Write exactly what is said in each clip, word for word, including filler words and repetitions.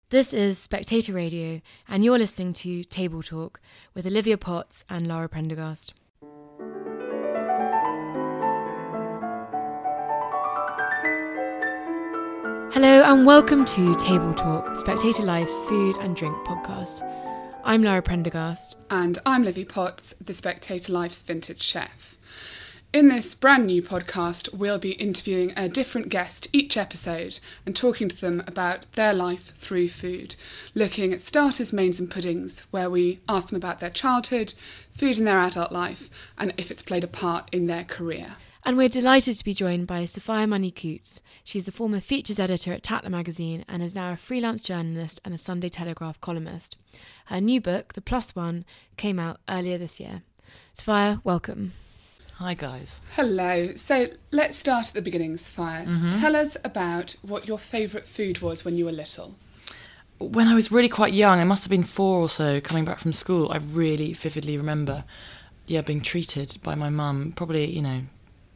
This is Spectator Radio, and you're listening to Table Talk with Olivia Potts and Lara Prendergast. Hello and welcome to Table Talk, Spectator Life's food and drink podcast. I'm Lara Prendergast. And I'm Livy Potts, the Spectator Life's vintage chef. In this brand new podcast, we'll be interviewing a different guest each episode and talking to them about their life through food, looking at starters, mains and puddings, where we ask them about their childhood, food in their adult life, and if it's played a part in their career. And we're delighted to be joined by Sophia Money-Coutts. She's the former features editor at Tatler magazine and is now a freelance journalist and a Sunday Telegraph columnist. Her new book, The Plus One, came out earlier this year. Sophia, welcome. Hi guys. Hello. So let's start at the beginning, Sophia. Mm-hmm. Tell us about what your favourite food was when you were little. When I was really quite young, I must have been four or so, coming back from school, I really vividly remember, yeah, being treated by my mum, probably, you know,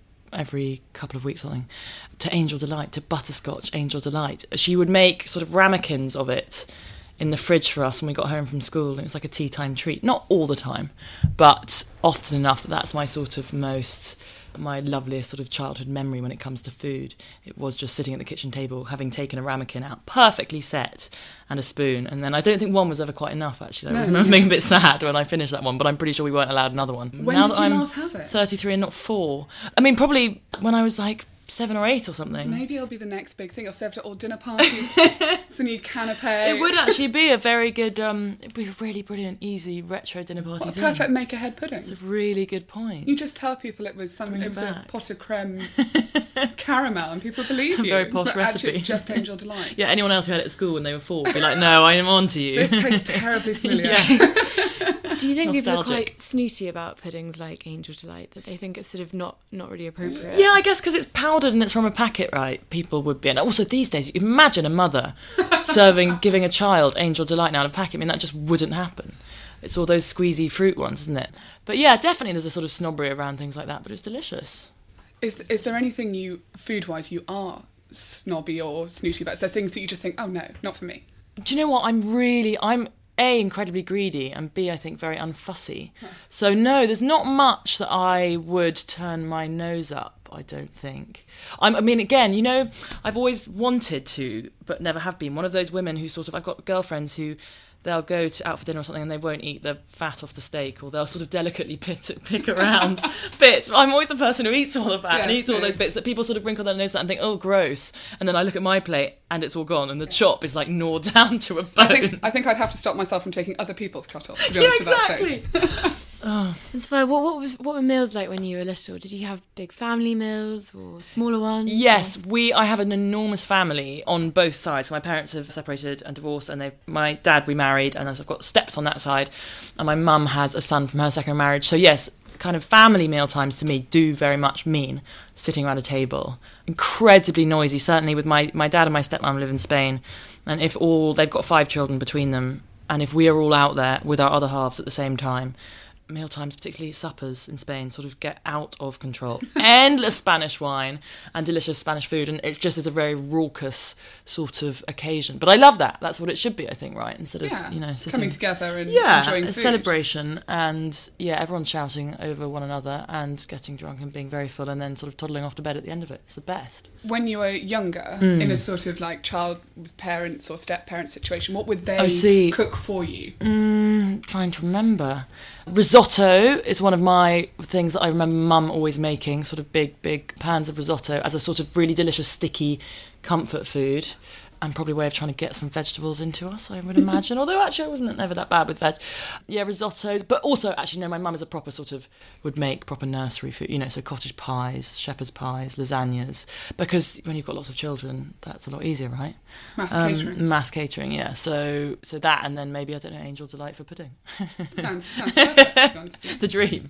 every couple of weeks or something, to Angel Delight, to butterscotch Angel Delight. She would make sort of ramekins of it in the fridge for us when we got home from school. It was like a tea time treat. Not all the time, but often enough that that's my sort of most, my loveliest sort of childhood memory when it comes to food. It was just sitting at the kitchen table, having taken a ramekin out, perfectly set, and a spoon. And then I don't think one was ever quite enough, actually. I was No. being a bit sad when I finished that one, but I'm pretty sure we weren't allowed another one. When now did that you I'm last have it? thirty-three and not four. I mean, probably when I was like seven or eight or something. Maybe it'll be the next big thing. I'll serve it at all dinner parties. It's a new canapé. It would actually be a very good, um, it'd be a really brilliant, easy retro dinner party What a thing. perfect make-ahead pudding. It's a really good point. You just tell people it was some, Bring it it was a back. pot of creme caramel, and people believe you. Very posh but recipe. Actually, it's just Angel Delight. Yeah, anyone else who had it at school when they were four would be like, no, I am on to you. This tastes terribly familiar. Yeah. Do you think people are Nostalgic. quite snooty about puddings like Angel Delight, that they think it's sort of not, not really appropriate? Yeah, I guess because it's powdered and it's from a packet, right? People would be. And also these days, imagine a mother serving, giving a child Angel Delight out of a packet. I mean, that just wouldn't happen. It's all those squeezy fruit ones, isn't it? But yeah, definitely there's a sort of snobbery around things like that, but it's delicious. Is is there anything you, food-wise, you are snobby or snooty about? Is there things that you just think, oh no, not for me? Do you know what? I'm really, I'm A, incredibly greedy, and B, I think very unfussy. So no, there's not much that I would turn my nose up, I don't think. I'm, I mean, again, you know, I've always wanted to, but never have been, one of those women who sort of, I've got girlfriends who, they'll go to out for dinner or something and they won't eat the fat off the steak, or they'll sort of delicately pick, pick around bits. I'm always the person who eats all the fat Yes, and eats all yeah. those bits that people sort of wrinkle their nose at and think, oh, gross. And then I look at my plate and it's all gone and the chop is like gnawed down to a bone. I think I think I'd have to stop myself from taking other people's cut-offs, to be Yeah, honest, at that exactly. stage. And Sophia, what, what, was, what were meals like when you were little? Did you have big family meals or smaller ones? Yes, we. I have an enormous family on both sides. So my parents have separated and divorced, and they. My dad remarried, and I've got steps on that side, and my mum has a son from her second marriage. So yes, kind of family meal times to me do very much mean sitting around a table. Incredibly noisy, certainly with my my dad and my stepmom live in Spain, and if all they've got five children between them, and if we are all out there with our other halves at the same time. Meal times, particularly suppers in Spain, sort of get out of control. Endless Spanish wine and delicious Spanish food, and it's just as a very raucous sort of occasion. But I love that. That's what it should be, I think, right? Instead of, Yeah, you know, sitting... coming together and yeah, enjoying a food. celebration, and yeah, everyone shouting over one another and getting drunk and being very full, and then sort of toddling off to bed at the end of it. It's the best. When you were younger, Mm. in a sort of like child with parents or step-parent situation, what would they I see. cook for you? Mm, trying to remember. Risotto is one of my things that I remember Mum always making, sort of big, big pans of risotto as a sort of really delicious, sticky comfort food. And probably a way of trying to get some vegetables into us, I would imagine. Although actually I wasn't never that bad with veg. Yeah, risottos. But also, actually, no, my mum is a proper sort of, would make proper nursery food, you know, so cottage pies, shepherd's pies, lasagnas. Because when you've got lots of children, that's a lot easier, right? Mass Um, catering. Mass catering, yeah. So so that, and then maybe, I don't know, Angel Delight for pudding. Sounds, sounds perfect, to be honest with you. The dream.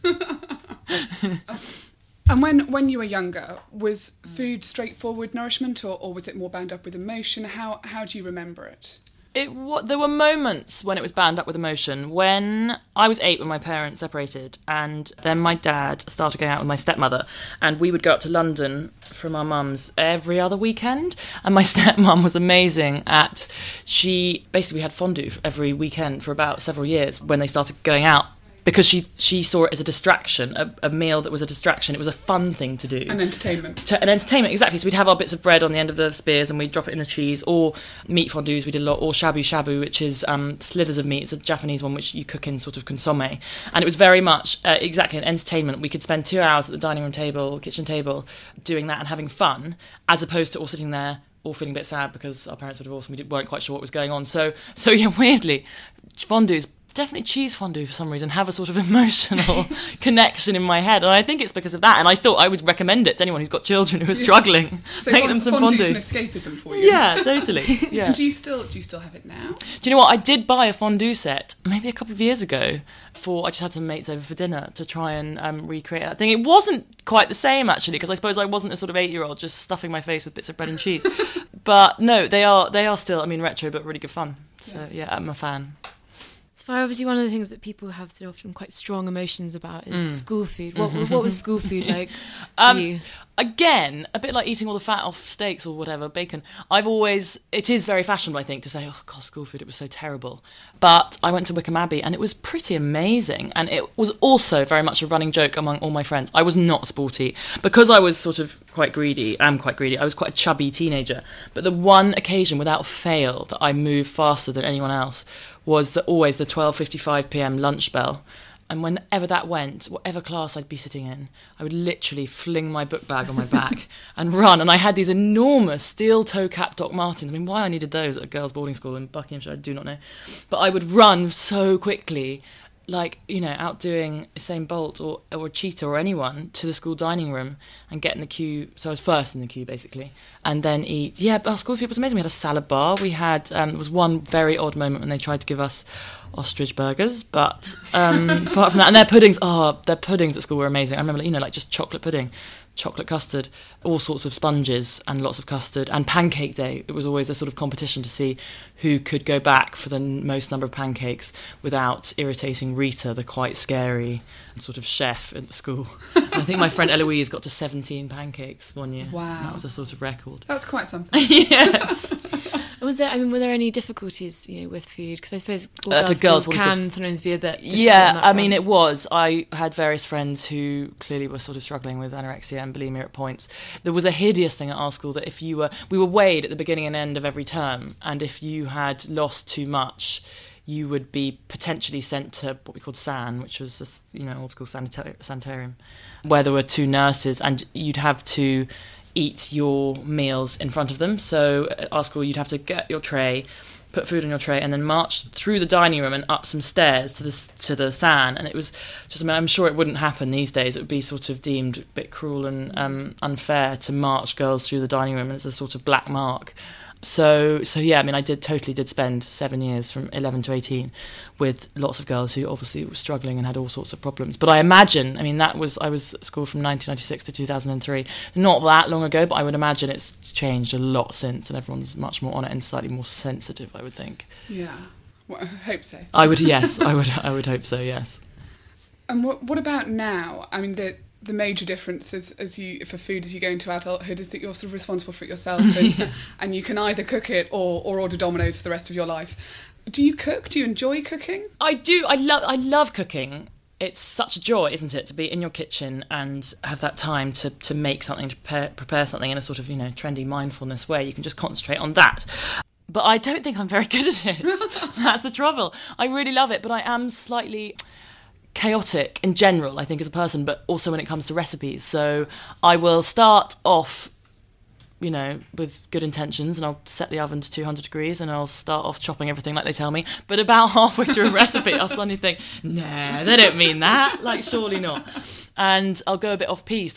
And when, when you were younger, was food straightforward nourishment, or, or was it more bound up with emotion? How how do you remember it? It wa- there were moments when it was bound up with emotion. When I was eight, when my parents separated, and then my dad started going out with my stepmother, and we would go up to London from our mum's every other weekend. And my stepmum was amazing at, she basically had fondue every weekend for about several years when they started going out. Because she, she saw it as a distraction, a, a meal that was a distraction. It was a fun thing to do. An entertainment. To, an entertainment, exactly. So we'd have our bits of bread on the end of the spears and we'd drop it in the cheese, or meat fondues we did a lot, or shabu shabu, which is um, slithers of meat. It's a Japanese one which you cook in sort of consomme. And it was very much uh, exactly an entertainment. We could spend two hours at the dining room table, kitchen table, doing that and having fun, as opposed to all sitting there all feeling a bit sad because our parents were divorced and we weren't quite sure what was going on. So, so yeah, weirdly, fondues, definitely cheese fondue for some reason, have a sort of emotional connection in my head, and I think it's because of that. And I still I would recommend it to anyone who's got children who are struggling. So Make fond- them some fondue's fondue. an escapism for you. Yeah, totally. Yeah. And do you still do you still have it now? Do you know what? I did buy a fondue set maybe a couple of years ago. For I just had some mates over for dinner to try and um, recreate that thing. It wasn't quite the same actually, because I suppose I wasn't a sort of eight-year-old just stuffing my face with bits of bread and cheese. But no, they are they are still, I mean, retro but really good fun. So yeah, yeah I'm a fan. So obviously one of the things that people have so often quite strong emotions about is Mm. school food. What, what was school food like for Um, you? Again, a bit like eating all the fat off steaks or whatever, bacon. I've always, it is very fashionable, I think, to say, oh, God, school food, it was so terrible. But I went to Wickham Abbey and it was pretty amazing. And it was also very much a running joke among all my friends. I was not sporty. Because I was sort of quite greedy, I'm quite greedy, I was quite a chubby teenager. But the one occasion without fail that I moved faster than anyone else was the, always the twelve fifty-five p.m. lunch bell. And whenever that went, whatever class I'd be sitting in, I would literally fling my book bag on my back and run. And I had these enormous steel toe-cap Doc Martens. I mean, why I needed those at a girls' boarding school in Buckinghamshire, I do not know. But I would run so quickly, like, you know, outdoing Usain Bolt or, or Cheetah or anyone, to the school dining room and get in the queue. So I was first in the queue, basically. And then eat. Yeah, our school food was amazing. We had a salad bar. We had, um, there was one very odd moment when they tried to give us ostrich burgers, but um, apart from that, and their puddings, oh, their puddings at school were amazing. I remember, you know, like just chocolate pudding, chocolate custard, all sorts of sponges and lots of custard, and pancake day. It was always a sort of competition to see who could go back for the most number of pancakes without irritating Rita, the quite scary sort of chef at the school. And I think my friend Eloise got to seventeen pancakes one year. Wow. That was a sort of record. That's quite something. Yes. Was there? I mean, were there any difficulties, you know, with food? Because I suppose all Uh, to girls' girls' schools boarding can sometimes be a bit. difficult on Yeah, that I mean, front. it was. I had various friends who clearly were sort of struggling with anorexia and bulimia at points. There was a hideous thing at our school that if you were, we were weighed at the beginning and end of every term, and if you had lost too much, you would be potentially sent to what we called S A N, which was this, you know, old school sanita- sanitarium, where there were two nurses, and you'd have to eat your meals in front of them. So at our school, you'd have to get your tray, put food on your tray, and then march through the dining room and up some stairs to the to the S A N. And it was just, I mean, I'm sure it wouldn't happen these days. It would be sort of deemed a bit cruel and um, unfair to march girls through the dining room as a sort of black mark. So, so yeah, I mean, I did totally did spend seven years from eleven to eighteen with lots of girls who obviously were struggling and had all sorts of problems. But I imagine, I mean, that was, I was at school from nineteen ninety-six to two thousand three, not that long ago, but I would imagine it's changed a lot since, and everyone's much more on it and slightly more sensitive, I would think. Yeah, well, I hope so. I would, yes, I would, I would hope so, yes. And what what about now? I mean, the the major difference is, as you for food as you go into adulthood is that you're sort of responsible for it yourself, and, Yes. and you can either cook it or, or order Domino's for the rest of your life. Do you cook? Do you enjoy cooking? I do. I love. I love cooking. It's such a joy, isn't it, to be in your kitchen and have that time to, to make something, to prepare, prepare something in a sort of, you know, trendy mindfulness way. You can just concentrate on that. But I don't think I'm very good at it. That's the trouble. I really love it, but I am slightly chaotic in general, I think, as a person, but also when it comes to recipes. So I will start off, you know, with good intentions, and I'll set the oven to two hundred degrees, and I'll start off chopping everything like they tell me. But about halfway through a recipe, I'll suddenly think, nah, they don't mean that. Like, surely not. And I'll go a bit off-piste, which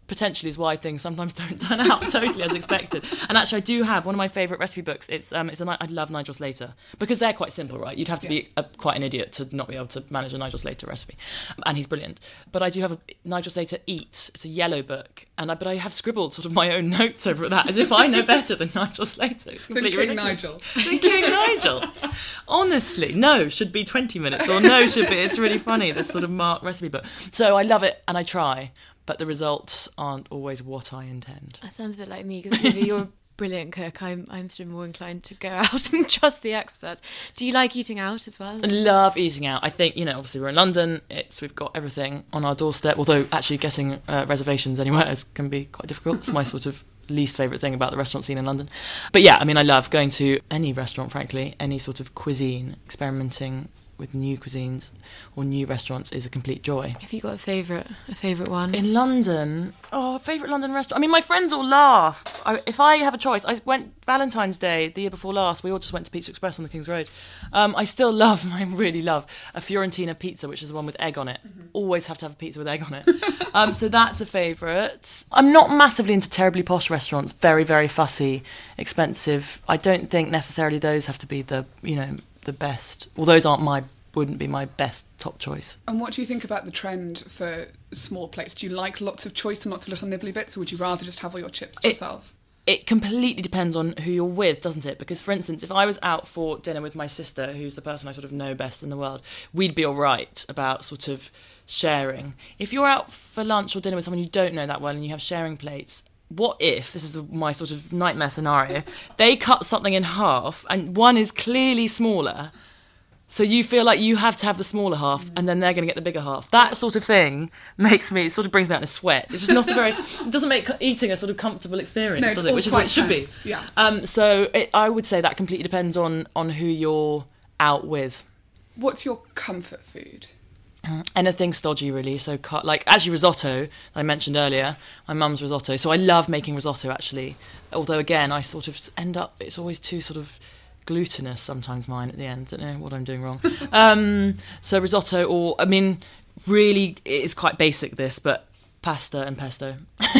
potentially is why things sometimes don't turn out totally as expected. And actually, I do have one of my favourite recipe books. It's um, it's a I love Nigel Slater because they're quite simple, right? You'd have to yeah. be a, quite an idiot to not be able to manage a Nigel Slater recipe, and he's brilliant. But I do have a Nigel Slater Eat. It's a yellow book, and I, but I have scribbled sort of my own notes over that as if I know better than Nigel Slater. It's completely the King ridiculous. Nigel. The King Nigel. Honestly, no should be twenty minutes, or no should be. It's really funny, this sort of marked recipe book. So I love it, and I try. But the results aren't always what I intend. That sounds a bit like me, because you're a brilliant cook. I'm I'm sort of more inclined to go out and trust the experts. Do you like eating out as well? I love eating out. I think, you know, obviously we're in London. It's we've got everything on our doorstep, although actually getting uh, reservations anywhere is, can be quite difficult. It's my sort of least favourite thing about the restaurant scene in London. But yeah, I mean, I love going to any restaurant, frankly, any sort of cuisine, experimenting with new cuisines or new restaurants is a complete joy. Have you got a favourite a favourite one? In London, oh, favourite London restaurant. I mean, my friends all laugh. I, if I have a choice, I went Valentine's Day the year before last. We all just went to Pizza Express on the King's Road. Um, I still love, I really love a Fiorentina pizza, which is the one with egg on it. Mm-hmm. Always have to have a pizza with egg on it. um, so that's a favourite. I'm not massively into terribly posh restaurants. Very, very fussy, expensive. I don't think necessarily those have to be the, you know, the best. Well, those aren't my, wouldn't be my best top choice. And what do you think about the trend for small plates? Do you like lots of choice and lots of little nibbly bits, or would you rather just have all your chips to it, yourself? It completely depends on who you're with, doesn't it? Because, for instance, if I was out for dinner with my sister, who's the person I sort of know best in the world, we'd be all right about sort of sharing. If you're out for lunch or dinner with someone you don't know that well and you have sharing plates, what if, this is my sort of nightmare scenario, they cut something in half and one is clearly smaller, so you feel like you have to have the smaller half and then they're going to get the bigger half. That sort of thing makes me, it sort of brings me out in a sweat. It's just not a very, it doesn't make eating a sort of comfortable experience, no, does it? Which is what it should tense. be. Yeah. Um, so it, I would say that completely depends on, on who you're out with. What's your comfort food? Anything stodgy, really. So, like, actually, risotto, that I mentioned earlier, my mum's risotto. So I love making risotto, actually. Although, again, I sort of end up, it's always too sort of glutinous sometimes, mine, at the end. I don't know what I'm doing wrong. um, so risotto, or, I mean, really, it is quite basic, this, but pasta and pesto.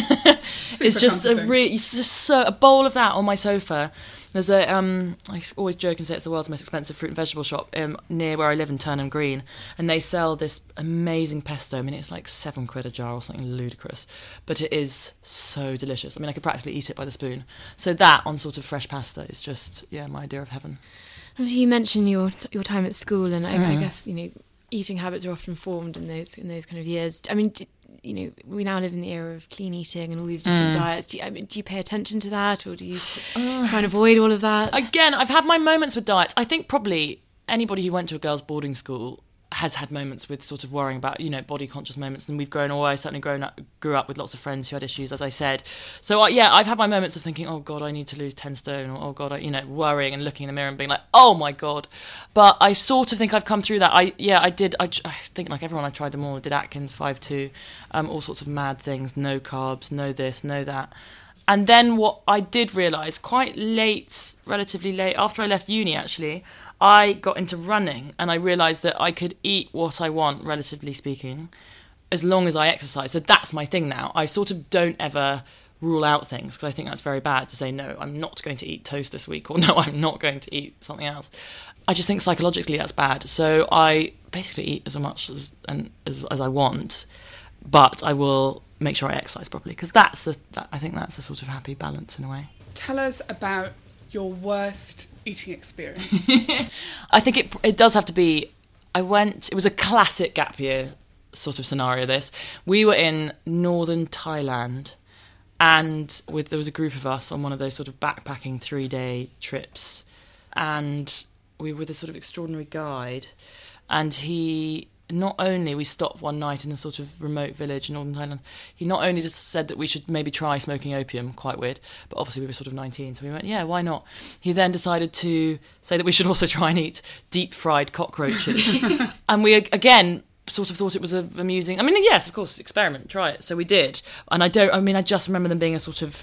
It's just a really, it's just so, a bowl of that on my sofa. There's a, um, I always joke and say it's the world's most expensive fruit and vegetable shop um, near where I live in Turnham Green, and they sell this amazing pesto. I mean, it's like seven quid a jar or something ludicrous, but it is so delicious. I mean, I could practically eat it by the spoon. So that on sort of fresh pasta is just, yeah, my idea of heaven. Obviously, you mentioned your your time at school, and I, Mm. I guess, you know, eating habits are often formed in those in those kind of years. I mean, do, you know, we now live in the era of clean eating and all these different Mm. diets. Do you, I mean, do you pay attention to that, or do you uh, try and avoid all of that? Again, I've had my moments with diets. I think probably anybody who went to a girls' boarding school has had moments with sort of worrying about, you know, body conscious moments, and we've grown, or I certainly grown up, grew up with lots of friends who had issues, as I said. So uh, yeah, I've had my moments of thinking, oh God, I need to lose ten stone, or oh God, I, you know, worrying and looking in the mirror and being like, oh my God. But I sort of think I've come through that. I yeah, I did. I, I think like everyone, I tried them all. I did Atkins five two, um, all sorts of mad things, no carbs, no this, no that. And then what I did realise quite late, relatively late, after I left uni actually, I got into running, and I realised that I could eat what I want, relatively speaking, as long as I exercise. So that's my thing now. I sort of don't ever rule out things, because I think that's very bad to say, no, I'm not going to eat toast this week, or no, I'm not going to eat something else. I just think psychologically that's bad. So I basically eat as much as and as, as I want, but I will make sure I exercise properly, because that's the that, I think that's a sort of happy balance in a way. Tell us about your worst eating experience. I think it it does have to be, I went, it was a classic gap year sort of scenario, this. We were in northern Thailand, and with there was a group of us on one of those sort of backpacking three-day trips, and we were with this sort of extraordinary guide, and he... Not only we stopped one night in a sort of remote village in northern Thailand, he not only just said that we should maybe try smoking opium, quite weird, but obviously we were sort of nineteen, so we went, yeah, why not? He then decided to say that we should also try and eat deep-fried cockroaches. And we, again, sort of thought it was a, amusing... I mean, yes, of course, experiment, try it. So we did. And I don't... I mean, I just remember them being a sort of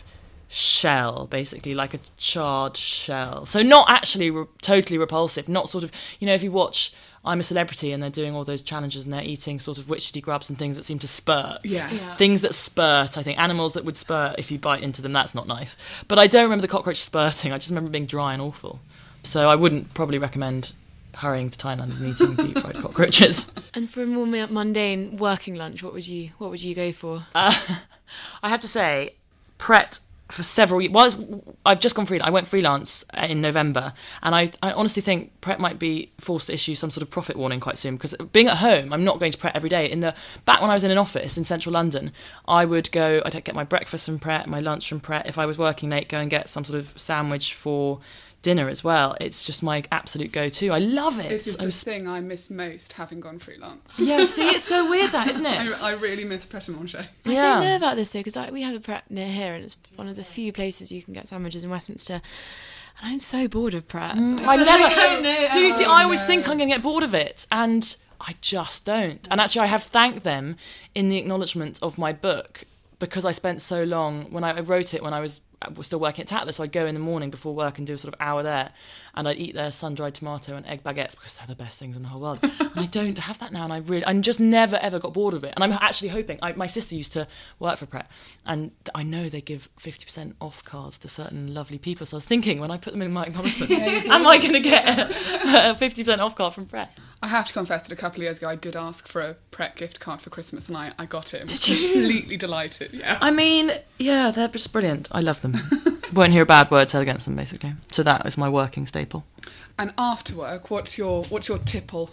shell, basically, like a charred shell. So not actually re- totally repulsive, not sort of, you know, if you watch I'm a Celebrity and they're doing all those challenges and they're eating sort of witchetty grubs and things that seem to spurt. Yeah. Yeah. Things that spurt, I think. Animals that would spurt if you bite into them, that's not nice. But I don't remember the cockroach spurting. I just remember it being dry and awful. So I wouldn't probably recommend hurrying to Thailand and eating deep fried cockroaches. And for a more mu- mundane working lunch, what would you what would you go for? Uh, I have to say, Pret for several years. Well, I've just gone free. I went freelance in November, and I, I honestly think Pret might be forced to issue some sort of profit warning quite soon, because being at home, I'm not going to Pret every day. In the back when I was in an office in central London, I would go. I'd get my breakfast from Pret, my lunch from Pret. If I was working late, go and get some sort of sandwich for dinner as well. It's just my absolute go-to. I love it. It is I the was- thing I miss most, having gone freelance. Yeah, see, it's so weird that, isn't it? I, I really miss Pret a Manger. I Yeah. don't know about this though, because we have a Pret near here, and it's one of the few places you can get sandwiches in Westminster. And I'm so bored of Pret. I never. know. Do you see? Oh, I always no. think I'm going to get bored of it, and I just don't. And actually, I have thanked them in the acknowledgement of my book, because I spent so long when I I wrote it when I was. I was still working at Tatler, so I'd go in the morning before work and do a sort of hour there, and I'd eat their sun-dried tomato and egg baguettes because they're the best things in the whole world. And I don't have that now, and I really, I just never ever got bored of it. And I'm actually hoping. I, my sister used to work for Pret, and I know they give fifty percent off cards to certain lovely people. So I was thinking, when I put them in my acknowledgements, am I going to get a fifty percent off card from Pret? I have to confess that a couple of years ago I did ask for a Pret gift card for Christmas, and I, I got it. I was completely delighted. Yeah. I mean, yeah, they're just brilliant. I love them. Won't hear a bad word said against them, basically. So that is my working staple. And after work, what's your what's your tipple?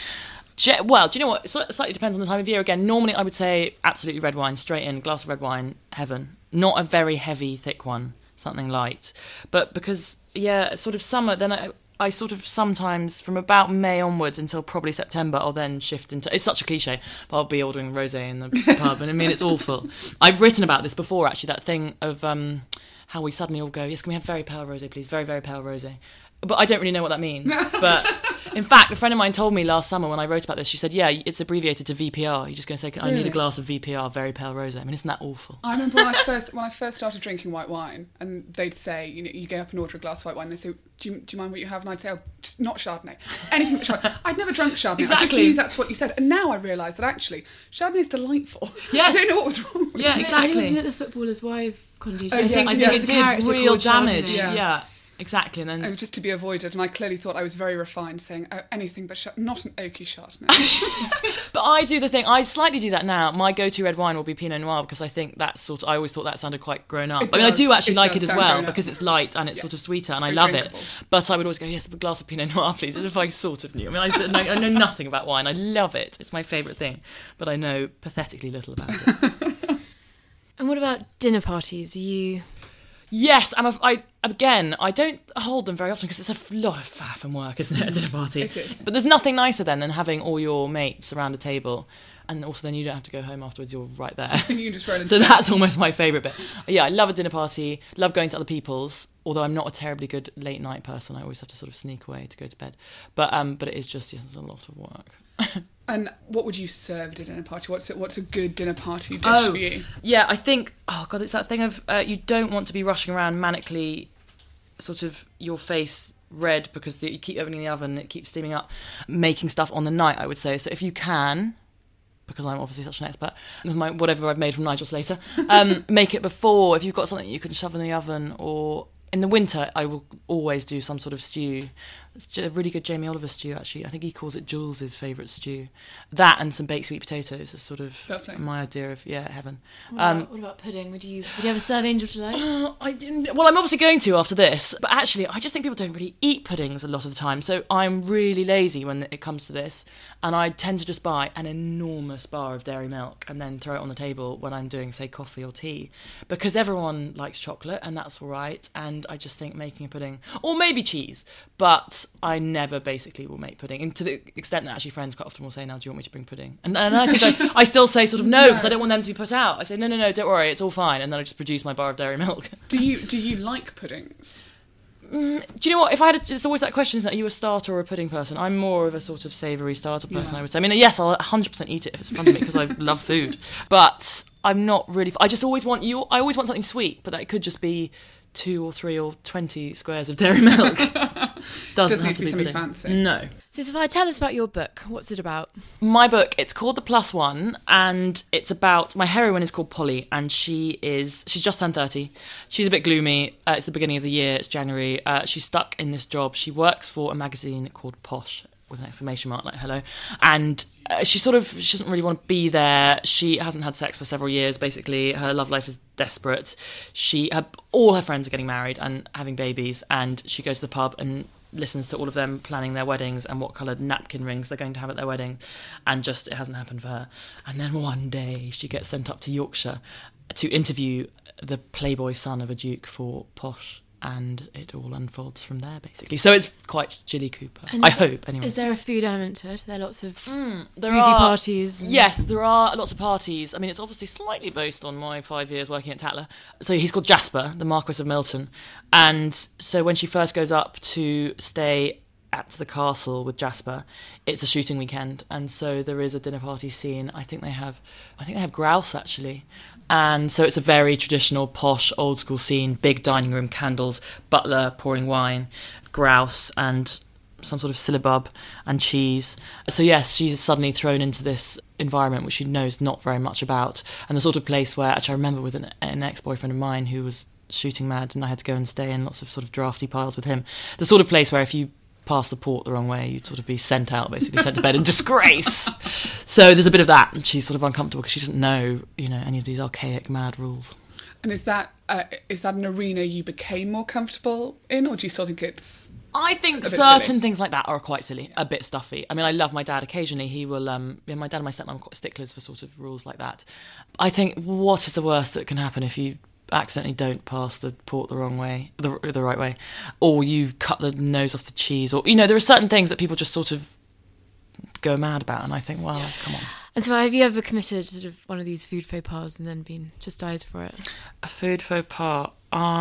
Je- well, do you know what? It sli- slightly depends on the time of year. Again, normally I would say absolutely red wine, straight in, glass of red wine, heaven. Not a very heavy, thick one, something light. But because, yeah, sort of summer, then I... I sort of sometimes, from about May onwards until probably September, I'll then shift into... It's such a cliche, but I'll be ordering rosé in the pub, and I mean, it's awful. I've written about this before, actually, that thing of um, how we suddenly all go, yes, can we have very pale rosé, please? Very, very pale rosé. But I don't really know what that means. But in fact, a friend of mine told me last summer when I wrote about this, she said, yeah, it's abbreviated to V P R. You're just going to say, I need Really? a glass of V P R, very pale rosé. I mean, isn't that awful? I remember when I first when I first started drinking white wine, and they'd say, you know, you go up and order a glass of white wine. They say, do you, do you mind what you have? And I'd say, oh, just not Chardonnay, anything but Chardonnay. I'd never drunk Chardonnay. I just Exactly. knew that's what you said, and now I realise that actually Chardonnay is delightful. Yes. I don't know what was wrong with Yeah, it. exactly. Wasn't it the footballer's wife connotation? Oh, I yes, think, I yes, think yes. it the character did real called damage. Chardonnay. Yeah. Yeah. exactly. And then It was just to be avoided, and I clearly thought I was very refined, saying, oh, anything but Chard- not an oaky Chardonnay. But I do the thing, I slightly do that now. My go-to red wine will be Pinot Noir, because I think that's sort of, I always thought that sounded quite grown up. It I mean, I does. do actually It like does it as sound well, grown up. because it's light and it's Yeah. sort of sweeter, and I Very love drinkable. it. But I would always go, yes, a glass of Pinot Noir, please, as if I sort of knew. I mean, I, don't know, I know nothing about wine. I love it. It's my favourite thing. But I know pathetically little about it. And what about dinner parties? Are you... Yes, I'm a, I, again, I don't hold them very often because it's a f- lot of faff and work, isn't it, at a dinner party? It is. But there's nothing nicer then than having all your mates around a table, and also then you don't have to go home afterwards, you're right there. You can just roll into So that's almost my favourite bit. Yeah, I love a dinner party, love going to other people's, although I'm not a terribly good late night person. I always have to sort of sneak away to go to bed. But um, but it is just yes, a lot of work. And what would you serve at a dinner party? What's a, what's a good dinner party dish Oh. for you? Yeah, I think, oh God, it's that thing of uh, you don't want to be rushing around manically, sort of your face red because the, you keep opening the oven, it keeps steaming up, making stuff on the night, I would say. So if you can, because I'm obviously such an expert, with my whatever I've made from Nigel Slater, um, make it before. If you've got something you can shove in the oven, or in the winter, I will always do some sort of stew. It's a really good Jamie Oliver stew, actually. I think he calls it Jules's favourite stew. That and some baked sweet potatoes is sort of Lovely. my idea of, yeah, heaven. What, Um, about, what about pudding? Would you would you have a serve angel tonight? Uh, I didn't, well, I'm obviously going to after this, but actually, I just think people don't really eat puddings a lot of the time. So I'm really lazy when it comes to this, and I tend to just buy an enormous bar of dairy milk and then throw it on the table when I'm doing, say, coffee or tea, because everyone likes chocolate, and that's all right. And I just think making a pudding, or maybe cheese, but I never basically will make pudding, and to the extent that actually friends quite often will say, "Now, do you want me to bring pudding?" And, and I think I, I still say sort of no, because No. I don't want them to be put out. I say, "No, no, no, don't worry, it's all fine," and then I just produce my bar of dairy milk. Do you do you like puddings? Mm, do you know what? If I had, a, it's always that question: is that you a starter or a pudding person? I'm more of a sort of savoury starter person. Yeah. I would say. I mean, yes, I'll one hundred percent eat it if it's in front of me because I love food. But I'm not really. I just always want you. I always want something sweet, but that could just be two or three or twenty squares of dairy milk. Doesn't, Doesn't have to be something pudding. fancy. No. So, Sophia, tell us about your book. What's it about? My book, it's called The Plus One, and it's about, my heroine is called Polly, and she is, she's just turned thirty. She's a bit gloomy. Uh, it's the beginning of the year, it's January. Uh, she's stuck in this job. She works for a magazine called Posh, with an exclamation mark, like hello. And uh, she sort of, she doesn't really want to be there. She hasn't had sex for several years, basically. Her love life is desperate. She, her, all her friends are getting married and having babies, and she goes to the pub and listens to all of them planning their weddings and what coloured napkin rings they're going to have at their wedding, and just it hasn't happened for her. And then one day she gets sent up to Yorkshire to interview the playboy son of a duke for Posh, and it all unfolds from there, basically. So it's quite Jilly Cooper, And I is- hope, anyway. Is there a food element to it? Are there lots of Mm, there boozy are parties? and- Yes, there are lots of parties. I mean, it's obviously slightly based on my five years working at Tatler. So he's called Jasper, the Marquis of Milton. And so when she first goes up to stay at the castle with Jasper, it's a shooting weekend. And so there is a dinner party scene. I think they have, I think they have grouse, actually. And so it's a very traditional, posh, old school scene, big dining room, candles, butler pouring wine, grouse, and some sort of syllabub and cheese. So yes, she's suddenly thrown into this environment which she knows not very much about, and the sort of place where, actually I remember with an, an ex-boyfriend of mine who was shooting mad, and I had to go and stay in lots of sort of drafty piles with him. The sort of place where if you pass the port the wrong way, you'd sort of be sent out, basically sent to bed in disgrace. So there's a bit of that, and she's sort of uncomfortable because she doesn't know, you know, any of these archaic mad rules. And is that uh, is that an arena you became more comfortable in, or do you still think it's... I think A bit certain silly. things like that are quite silly, a bit stuffy. I mean, I love my dad. Occasionally he will, um, you know, my dad and my stepmom are quite sticklers for sort of rules like that. I think, what is the worst that can happen if you accidentally don't pass the port the wrong way, the, the right way, or you cut the nose off the cheese, or, you know, there are certain things that people just sort of go mad about, and I think, well, come on. And so, have you ever committed sort of one of these food faux pas and then been chastised for it? A food faux pas.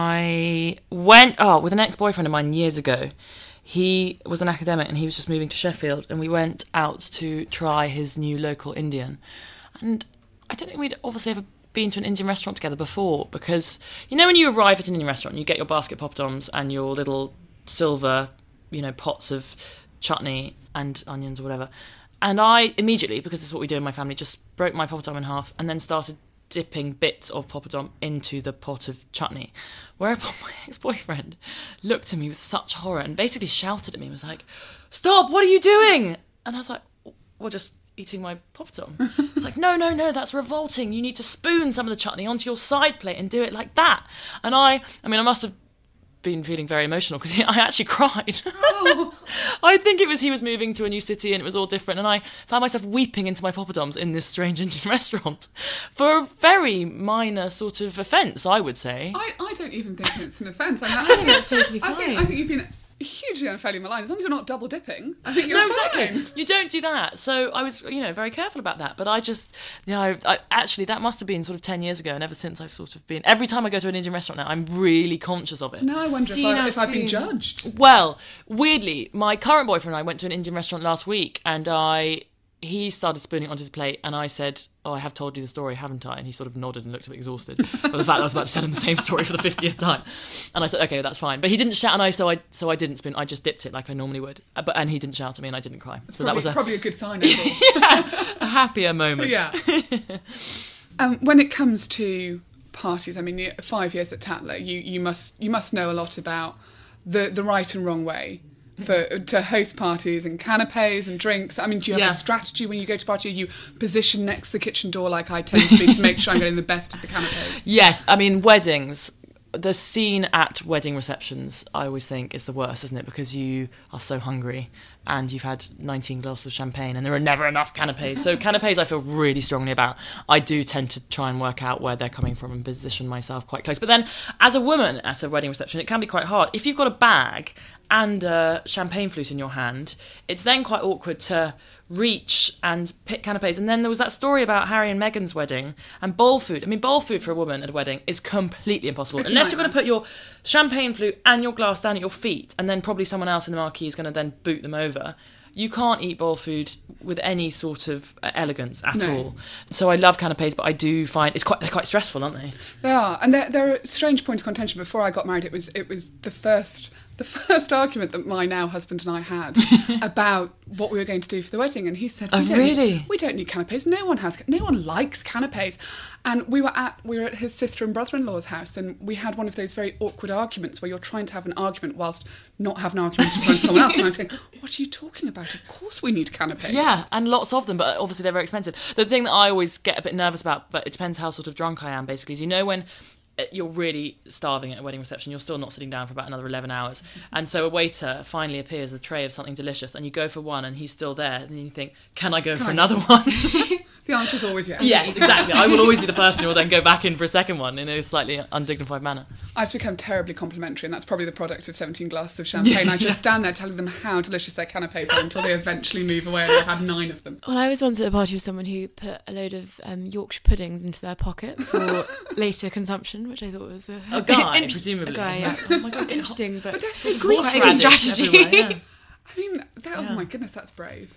I went, oh, with an ex-boyfriend of mine years ago. He was an academic and he was just moving to Sheffield, and we went out to try his new local Indian. And I don't think we'd obviously ever been to an Indian restaurant together before, because, you know, when you arrive at an Indian restaurant, you get your basket poppadoms and your little silver, you know, pots of chutney and onions or whatever. And I immediately, because this is what we do in my family, just broke my poppadom in half and then started dipping bits of poppadom into the pot of chutney. Whereupon my ex-boyfriend looked at me with such horror and basically shouted at me and was like, "Stop, what are you doing?" And I was like, "Well, just eating my poppadom." It's like, no, no, no, that's revolting. You need to spoon some of the chutney onto your side plate and do it like that. And I, I mean, I must have been feeling very emotional because I actually cried. Oh. I think it was he was moving to a new city and it was all different, and I found myself weeping into my poppadoms in this strange Indian restaurant for a very minor sort of offence, I would say. I, I don't even think it's an offence. I, mean, I, I think that's totally I fine. think, I think you've been hugely unfairly maligned. As long as you're not double dipping, I think you're No, fine. exactly. You don't do that. So I was, you know, very careful about that. But I just, you know, I, I, actually, that must have been sort of ten years ago, and ever since I've sort of been, every time I go to an Indian restaurant now, I'm really conscious of it. Now I wonder Do if, you I, now if I've been spoon? judged. Well, weirdly, my current boyfriend and I went to an Indian restaurant last week, and I he started spooning it onto his plate, and I said, "Oh, I have told you the story, haven't I?" And he sort of nodded and looked a bit exhausted by the fact that I was about to tell him the same story for the fiftieth time. And I said, "Okay, that's fine." But he didn't shout, and I so I so I didn't spoon. I just dipped it like I normally would. Uh, But and he didn't shout at me, and I didn't cry. It's so probably, that was a, probably a good sign. As well. yeah, a happier moment. Yeah. um, when it comes to parties, I mean, you- five years at Tatler, you, you must you must know a lot about the the right and wrong way for to host parties and canapes and drinks. I mean, do you have Yeah. a strategy when you go to party? Are you position next to the kitchen door like I tend to be to make sure I'm getting the best of the canapes? Yes, I mean, weddings, the scene at wedding receptions, I always think, is the worst, isn't it? Because you are so hungry and you've had nineteen glasses of champagne and there are never enough canapes. So canapes I feel really strongly about. I do tend to try and work out where they're coming from and position myself quite close. But then, as a woman at a wedding reception, it can be quite hard. If you've got a bag and a champagne flute in your hand, it's then quite awkward to reach and pick canapes. And then there was that story about Harry and Meghan's wedding and bowl food. I mean, bowl food for a woman at a wedding is completely impossible. It's Unless you're going to put your champagne flute and your glass down at your feet, and then probably someone else in the marquee is going to then boot them over. You can't eat bowl food with any sort of elegance at No. all. So I love canapes, but I do find it's quite they're quite stressful, aren't they? They are, and they're, they're a strange point of contention. Before I got married, it was it was the first the first argument that my now husband and I had about what we were going to do for the wedding, and he said, Oh, we don't really? Need, we don't need canapes. No one has. No one likes canapes." And we were at we were at his sister and brother-in-law's house, and we had one of those very awkward arguments where you're trying to have an argument whilst not have an argument in front of someone else. And I was going, "What are you talking about? Of course we need canapes." Yeah, and lots of them, but obviously they're very expensive. The thing that I always get a bit nervous about, but it depends how sort of drunk I am, basically, is you know when you're really starving at a wedding reception, you're still not sitting down for about another eleven hours. And so a waiter finally appears with a tray of something delicious, and you go for one and he's still there, and then you think, can I go Can for I? another one? The answer is always yes. Yes, exactly. I will always be the person who will then go back in for a second one in a slightly undignified manner. I've become terribly complimentary, and that's probably the product of seventeen glasses of champagne. I just stand there telling them how delicious their canapes are until they eventually move away and I've had nine of them. Well, I was once at a party with someone who put a load of um, Yorkshire puddings into their pocket for later consumption, which I thought was a, A guy, inter- presumably. A guy, yeah. Oh my God, Interesting, but, But they're so green. quite a good Horseradish strategy. everywhere, yeah. I mean, that, oh Yeah. my goodness, that's brave.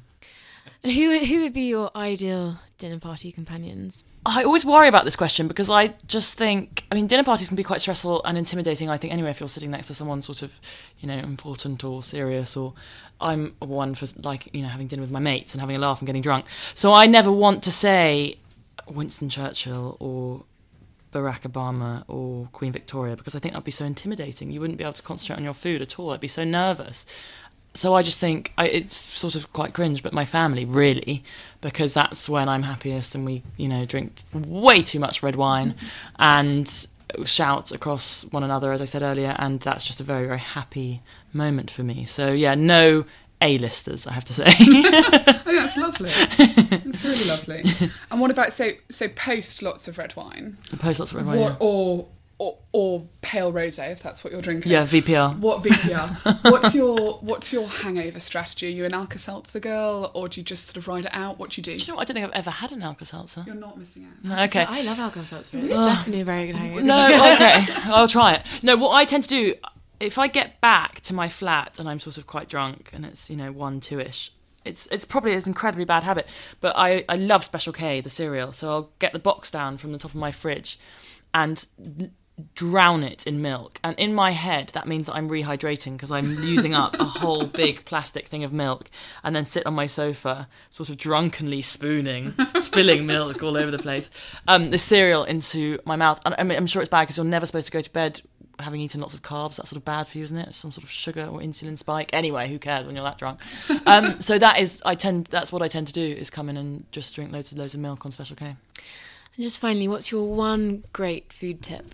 And who would- who would be your ideal dinner party companions? I always worry about this question because I just think, I mean, dinner parties can be quite stressful and intimidating, I think, anyway, if you're sitting next to someone sort of, you know, important or serious, or I'm one for, like, you know, having dinner with my mates and having a laugh and getting drunk. So I never want to say Winston Churchill or Barack Obama or Queen Victoria, because I think that'd be so intimidating. You wouldn't be able to concentrate on your food at all. I'd be so nervous. So I just think I, it's sort of quite cringe, but my family, really, because that's when I'm happiest, and we, you know, drink way too much red wine and shout across one another, as I said earlier, and that's just a very, very happy moment for me. So, yeah, no A-listers, I have to say. I think that's lovely. It's really lovely. And what about, so, so post lots of red wine? Post lots of red wine, What, yeah. or, or or pale rosé, if that's what you're drinking. Yeah, V P R. What V P R? What's your what's your hangover strategy? Are you an Alka-Seltzer girl, or do you just sort of ride it out? What do you do? Do you know what? I don't think I've ever had an Alka-Seltzer. You're not missing out. No, okay. So I love Alka-Seltzer. It's definitely a very good hangover. No, okay, I'll try it. No, what I tend to do, if I get back to my flat and I'm sort of quite drunk and it's, you know, one, two-ish, it's it's probably an incredibly bad habit, but I, I love Special K, the cereal, so I'll get the box down from the top of my fridge and l- drown it in milk. And in my head, that means that I'm rehydrating because I'm using up a whole big plastic thing of milk, and then sit on my sofa, sort of drunkenly spooning, spilling milk all over the place, um, the cereal into my mouth. And I mean, I'm sure it's bad because you're never supposed to go to bed having eaten lots of carbs. That's sort of bad for you, isn't it? Some sort of sugar or insulin spike. Anyway, who cares when you're that drunk? Um, so that is, I tend, that's what I tend to do, is come in and just drink loads and loads of milk on Special K. And just finally, what's your one great food tip?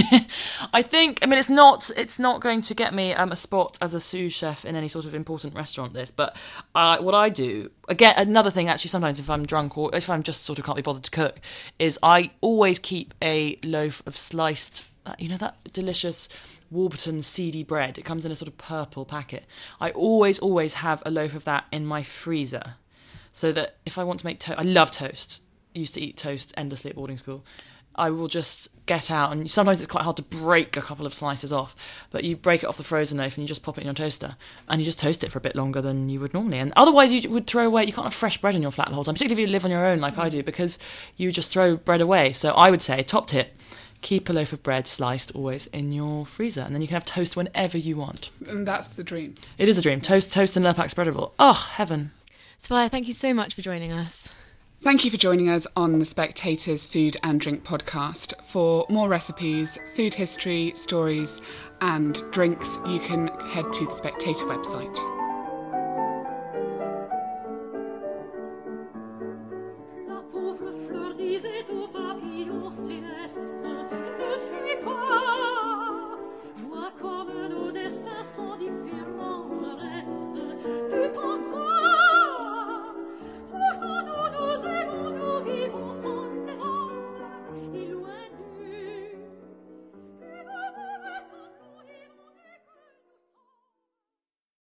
I think, I mean, it's not it's not going to get me um, a spot as a sous chef in any sort of important restaurant, this, but uh, what I do, again, another thing, actually, sometimes if I'm drunk or if I'm just sort of can't be bothered to cook, is I always keep a loaf of sliced, uh, you know, that delicious Warburton seedy bread. It comes in a sort of purple packet. I always, always have a loaf of that in my freezer, so that if I want to make toast, I love toast. I used to eat toast endlessly at boarding school. I will just get out, and sometimes it's quite hard to break a couple of slices off, but you break it off the frozen loaf and you just pop it in your toaster, and you just toast it for a bit longer than you would normally. And otherwise you would throw away, you can't have fresh bread in your flat the whole time, particularly if you live on your own like I do, because you just throw bread away. So I would say, top tip, keep a loaf of bread sliced always in your freezer, and then you can have toast whenever you want. And that's the dream. It is a dream. Toast, toast and Lurpak spreadable. Oh, heaven. Sophia, thank you so much for joining us. Thank you for joining us on the Spectator's Food and Drink podcast. For more recipes, food history, stories and drinks, you can head to the Spectator website.